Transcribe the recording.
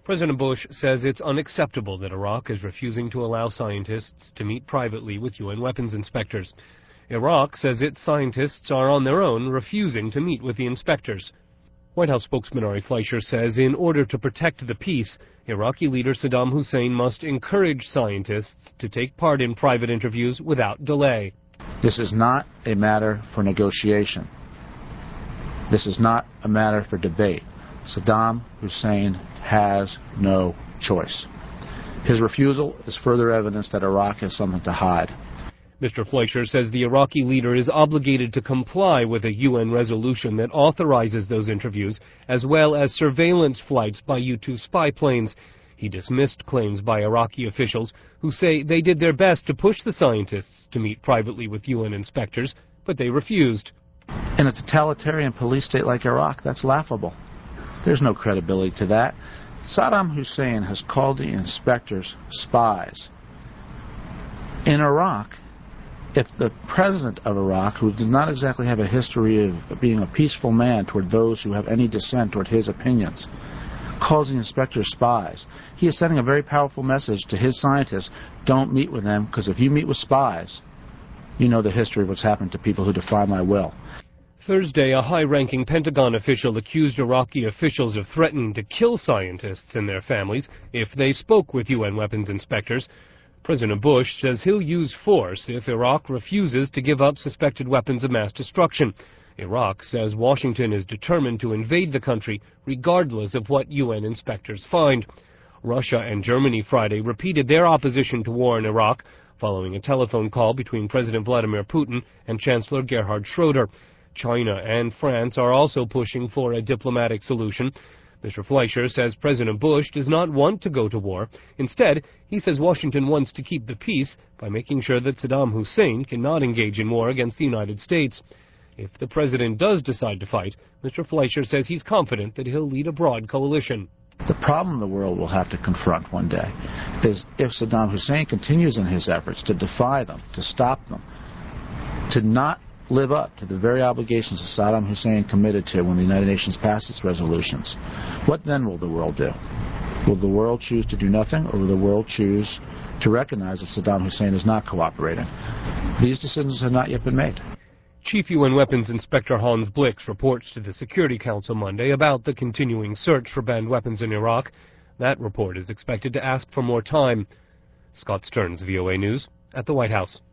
President Bush says it's unacceptable that Iraq is refusing to allow scientists to meet privately with UN weapons inspectors. Iraq says its scientists are on their own, refusing to meet with the inspectors. White House spokesman Ari Fleischer says in order to protect the peace, Iraqi leader Saddam Hussein must encourage scientists to take part in private interviews without delay. This is not a matter for negotiation. This is not a matter for debate. Saddam Hussein has no choice. His refusal is further evidence that Iraq has something to hide. Mr. Fleischer says the Iraqi leader is obligated to comply with a UN resolution that authorizes those interviews, as well as surveillance flights by U-2 spy planes. He dismissed claims by Iraqi officials who say they did their best to push the scientists to meet privately with UN inspectors, but they refused. In a totalitarian police state like Iraq, that's laughable. There's no credibility to that. Saddam Hussein has called the inspectors spies. In Iraq, if the president of Iraq, who does not exactly have a history of being a peaceful man toward those who have any dissent toward his opinions, calls the inspectors spies, he is sending a very powerful message to his scientists: don't meet with them, because if you meet with spies, you know the history of what's happened to people who defy my will. Thursday, a high-ranking Pentagon official accused Iraqi officials of threatening to kill scientists and their families if they spoke with UN weapons inspectors. President Bush says he'll use force if Iraq refuses to give up suspected weapons of mass destruction. Iraq says Washington is determined to invade the country regardless of what UN inspectors find. Russia and Germany Friday repeated their opposition to war in Iraq following a telephone call between President Vladimir Putin and Chancellor Gerhard Schroeder. China and France are also pushing for a diplomatic solution. Mr. Fleischer says President Bush does not want to go to war. Instead, he says Washington wants to keep the peace by making sure that Saddam Hussein cannot engage in war against the United States. If the president does decide to fight, Mr. Fleischer says he's confident that he'll lead a broad coalition. The problem the world will have to confront one day is if Saddam Hussein continues in his efforts to defy them, to stop them, to not live up to the very obligations that Saddam Hussein committed to when the United Nations passed its resolutions. What then will the world do? Will the world choose to do nothing, or will the world choose to recognize that Saddam Hussein is not cooperating? These decisions have not yet been made. Chief UN Weapons Inspector Hans Blix reports to the Security Council Monday about the continuing search for banned weapons in Iraq. That report is expected to ask for more time. Scott Stearns, VOA News, at the White House.